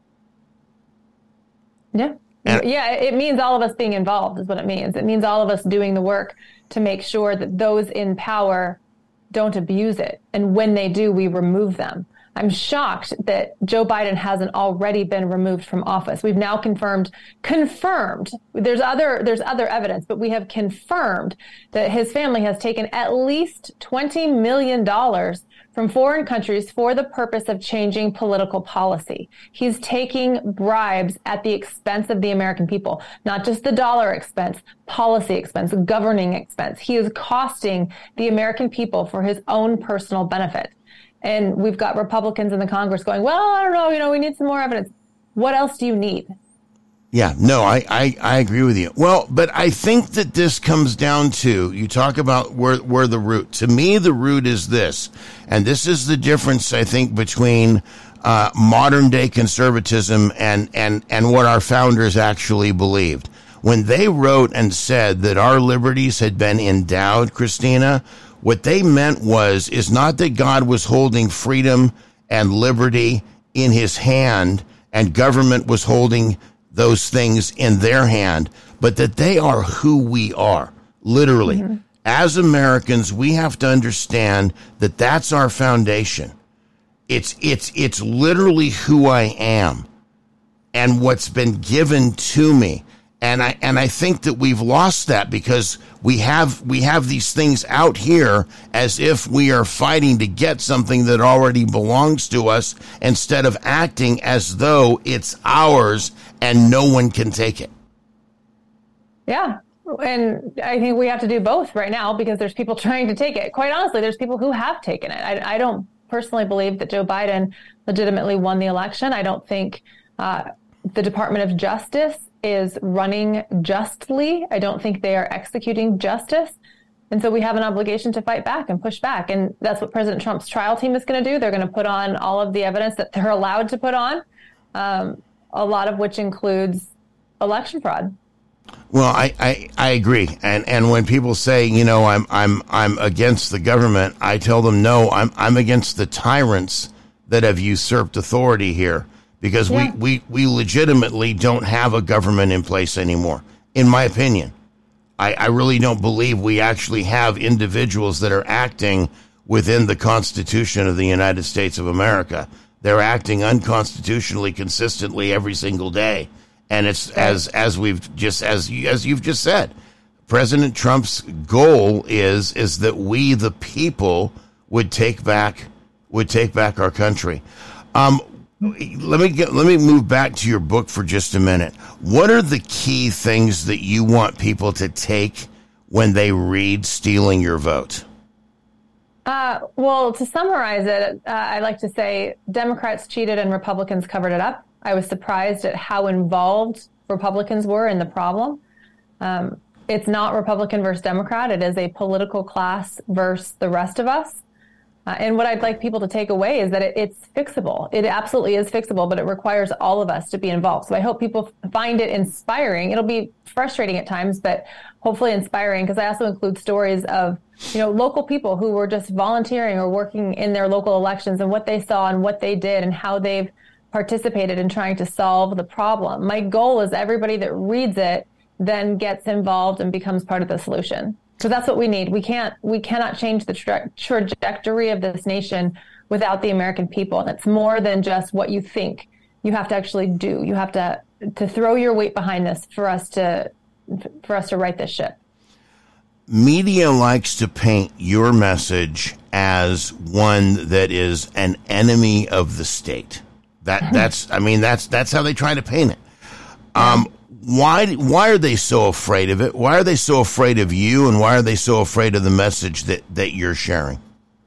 Yeah. And, yeah, it means all of us being involved is what it means. It means all of us doing the work to make sure that those in power don't abuse it. And when they do, we remove them. I'm shocked that Joe Biden hasn't already been removed from office. We've now confirmed, confirmed, there's other, there's other evidence, but we have confirmed that his family has taken at least twenty million dollars from foreign countries for the purpose of changing political policy. He's taking bribes at the expense of the American people, not just the dollar expense, policy expense, governing expense. He is costing the American people for his own personal benefit. And we've got Republicans in the Congress going, well, I don't know, you know, we need some more evidence. What else do you need? Yeah, no, I, I, I agree with you. Well, but I think that this comes down to, you talk about where, where the root. To me, the root is this, and this is the difference, I think, between uh, modern day conservatism and, and, and what our founders actually believed. When they wrote and said that our liberties had been endowed, Christina, what they meant was, is not that God was holding freedom and liberty in his hand and government was holding those things in their hand, but that they are who we are, literally. Mm-hmm. As Americans, we have to understand that that's our foundation. It's, it's, it's literally who I am and what's been given to me. And I and I think that we've lost that because we have we have these things out here as if we are fighting to get something that already belongs to us instead of acting as though it's ours and no one can take it. Yeah. And I think we have to do both right now because there's people trying to take it. Quite honestly, there's people who have taken it. I, I don't personally believe that Joe Biden legitimately won the election. I don't think uh, the Department of Justice is running justly. I don't think they are executing justice. And so we have an obligation to fight back and push back. And that's what President Trump's trial team is going to do. They're going to put on all of the evidence that they're allowed to put on, um, a lot of which includes election fraud. Well, I, I, I agree. And and when people say, you know, I'm I'm I'm against the government, I tell them, no, I'm I'm against the tyrants that have usurped authority here. Because yeah. we, we, we legitimately don't have a government in place anymore, in my opinion. I, I really don't believe we actually have individuals that are acting within the Constitution of the United States of America. They're acting unconstitutionally consistently every single day. And it's as as we've just as you, as you've just said, President Trump's goal is is that we the people would take back would take back our country. Um Let me get, let me move back to your book for just a minute. What are the key things that you want people to take when they read Stealing Your Vote? Uh, well, to summarize it, uh, I like to say Democrats cheated and Republicans covered it up. I was surprised at how involved Republicans were in the problem. Um, it's not Republican versus Democrat. It is a political class versus the rest of us. Uh, and what I'd like people to take away is that it, it's fixable. It absolutely is fixable, but it requires all of us to be involved. So I hope people find it inspiring. It'll be frustrating at times, but hopefully inspiring, because I also include stories of, you know, local people who were just volunteering or working in their local elections and what they saw and what they did and how they've participated in trying to solve the problem. My goal is everybody that reads it then gets involved and becomes part of the solution. Because that's what we need. We can't, we cannot change the tra- trajectory of this nation without the American people. And it's more than just what you think. You have to actually do. You have to to throw your weight behind this for us to for us to right this ship. Media likes to paint your message as one that is an enemy of the state. That that's I mean that's that's how they try to paint it. Um, why why are they so afraid of it? Why are they so afraid of you, and why are they so afraid of the message that, that you're sharing?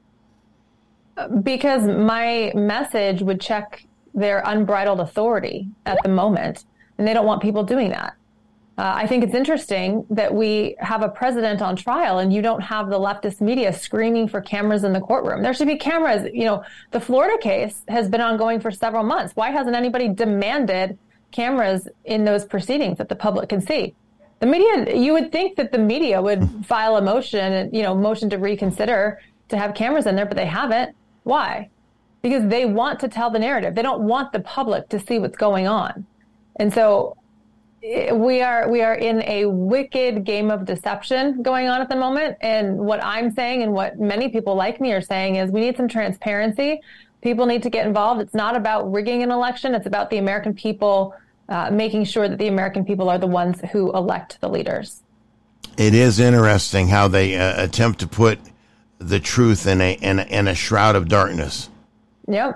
Because my message would check their unbridled authority at the moment, and they don't want people doing that. Uh, I think it's interesting that we have a president on trial and you don't have the leftist media screaming for cameras in the courtroom. There should be cameras. You know, the Florida case has been ongoing for several months. Why hasn't anybody demanded cameras in those proceedings that the public can see? The media, you would think that the media would file a motion and, you know, motion to reconsider to have cameras in there, but they haven't. Why? Because they want to tell the narrative. They don't want the public to see what's going on. And so we are we are in a wicked game of deception going on at the moment. And what I'm saying and what many people like me are saying is we need some transparency. People need to get involved. It's not about rigging an election. It's about the American people uh, making sure that the American people are the ones who elect the leaders. It is interesting how they uh, attempt to put the truth in a, in a in a shroud of darkness. Yep.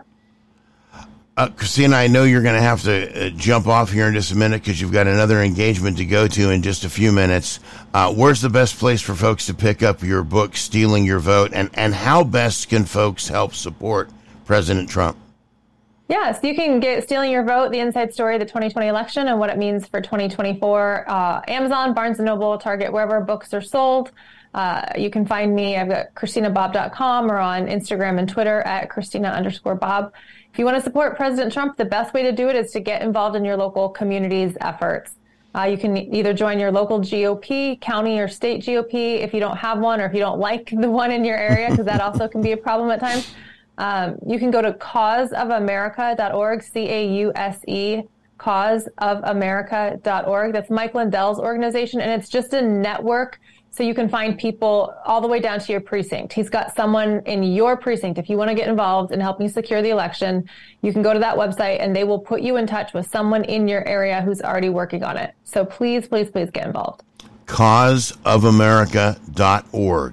Uh, Christina, I know you're going to have to uh, jump off here in just a minute because you've got another engagement to go to in just a few minutes. Uh, where's the best place for folks to pick up your book, Stealing Your Vote, and, and how best can folks help support President Trump? Yes, you can get Stealing Your Vote, the inside story of the twenty twenty election and what it means for twenty twenty-four. Uh, Amazon, Barnes and Noble, Target, wherever books are sold. Uh, you can find me. I've got Christina Bob dot com or on Instagram and Twitter at Christina underscore Bob. If you want to support President Trump, the best way to do it is to get involved in your local community's efforts. Uh, you can either join your local G O P, county or state G O P if you don't have one or if you don't like the one in your area, because that also can be a problem at times. Um, you can go to cause of america dot org, C A U S E, cause of america dot org. That's Mike Lindell's organization, and it's just a network. So you can find people all the way down to your precinct. He's got someone in your precinct. If you want to get involved in helping secure the election, you can go to that website and they will put you in touch with someone in your area who's already working on it. So please, please, please get involved. cause of america dot org.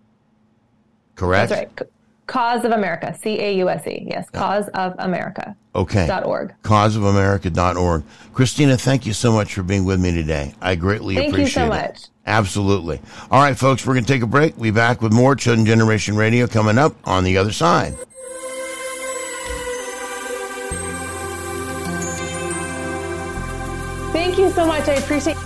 Correct? That's right. Cause of America, C A U S E. Yes, cause of america Okay. dot org. cause of america dot org. Christina, thank you so much for being with me today. I greatly Thank appreciate it. you so much. Absolutely. All right, folks, we're going to take a break. We'll be back with more Chosen Generation Radio coming up on the other side. Thank you so much. I appreciate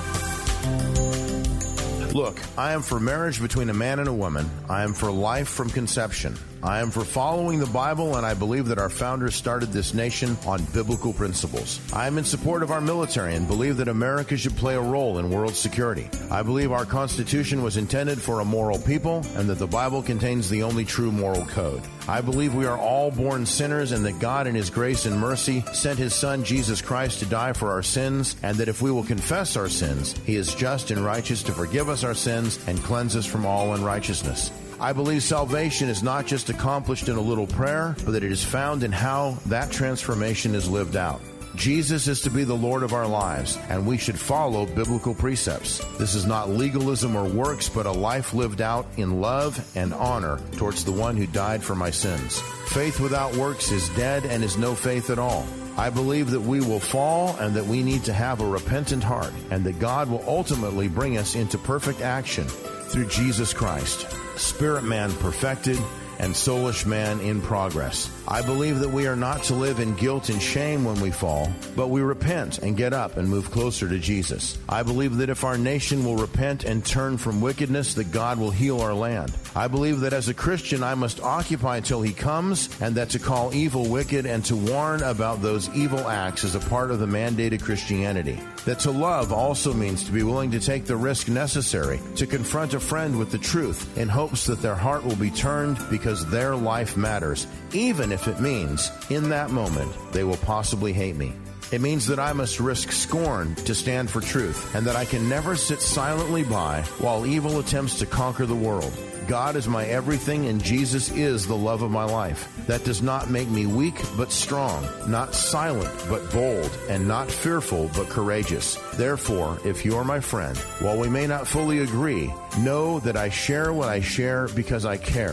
Look, I am for marriage between a man and a woman. I am for life from conception. I am for following the Bible, and I believe that our founders started this nation on biblical principles. I am in support of our military and believe that America should play a role in world security. I believe our Constitution was intended for a moral people and that the Bible contains the only true moral code. I believe we are all born sinners and that God in His grace and mercy sent His Son Jesus Christ to die for our sins, and that if we will confess our sins, He is just and righteous to forgive us our sins and cleanse us from all unrighteousness. I believe salvation is not just accomplished in a little prayer, but that it is found in how that transformation is lived out. Jesus is to be the Lord of our lives, and we should follow biblical precepts. This is not legalism or works, but a life lived out in love and honor towards the one who died for my sins. Faith without works is dead and is no faith at all. I believe that we will fall and that we need to have a repentant heart, and that God will ultimately bring us into perfect action through Jesus Christ. Spirit man perfected and soulish man in progress. I believe that we are not to live in guilt and shame when we fall, but we repent and get up and move closer to Jesus. I believe that if our nation will repent and turn from wickedness, that God will heal our land. I believe that as a Christian, I must occupy till He comes, and that to call evil wicked and to warn about those evil acts is a part of the mandated Christianity. That to love also means to be willing to take the risk necessary to confront a friend with the truth in hopes that their heart will be turned because their life matters, even if it means in that moment they will possibly hate me. It means that I must risk scorn to stand for truth, and that I can never sit silently by while evil attempts to conquer the world. God is my everything, and Jesus is the love of my life. That does not make me weak, but strong, not silent, but bold, and not fearful, but courageous. Therefore, if you are my friend, while we may not fully agree, know that I share what I share because I care.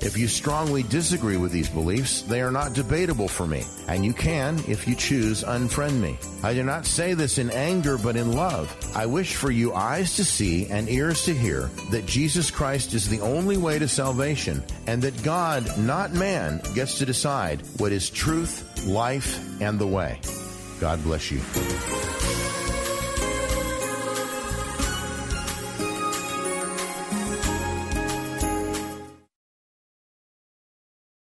If you strongly disagree with these beliefs, they are not debatable for me, and you can, if you choose, unfriend me. I do not say this in anger, but in love. I wish for you eyes to see and ears to hear that Jesus Christ is the only way to salvation, and that God, not man, gets to decide what is truth, life, and the way. God bless you.